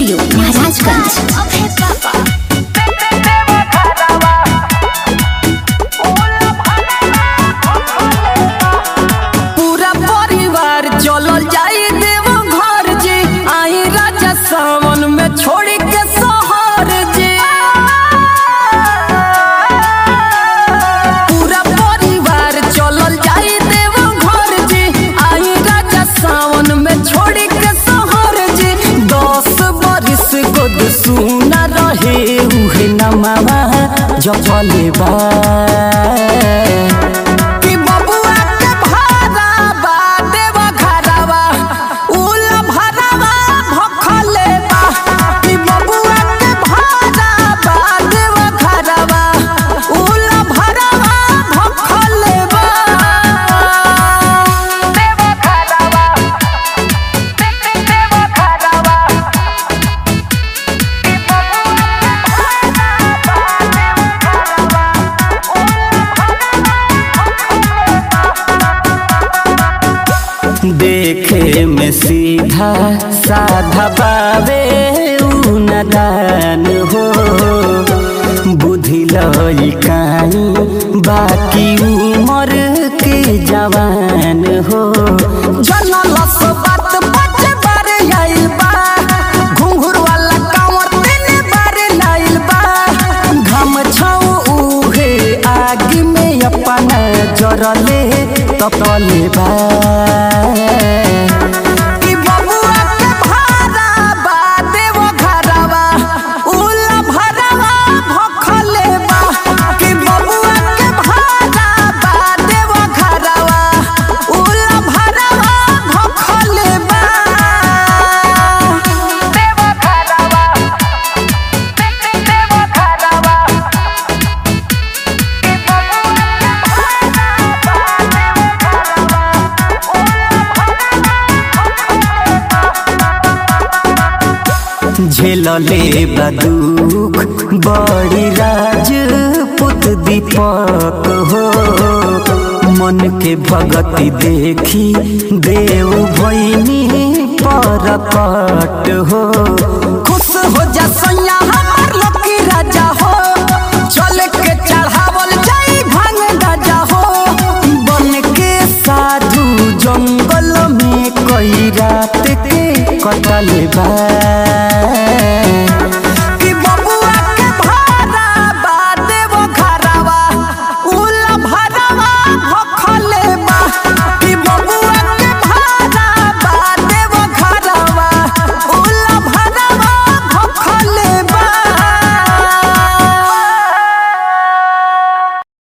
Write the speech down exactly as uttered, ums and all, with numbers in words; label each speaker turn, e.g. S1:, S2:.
S1: Studio Maharajganj.
S2: पूरा परिवार चलल जाई देव घर जी, आई राजा सावन में छोड़ी के शहर जी। पूरा परिवार चलल जाई देव घर जी, आई राजा सावन में छोड़ी के शहर जी। दस बरिस गोद सुना रहे उहे नमावा जपले बा देखे में सीधा साधा बावे उ नादान हो, बुद्धि लइकाई बाकी उमर के जवान हो। जनल बात बच्चे बारे आइल बा, घुंघरू वाला कांवर तीन बारे लाइल बा। घम छाऊ उहे आग में अपना जरले तपले बा। झेलले बा दुख बड़ी राजपूत दीपक हो, मन के भगति देखी देव भैनी परकट हो।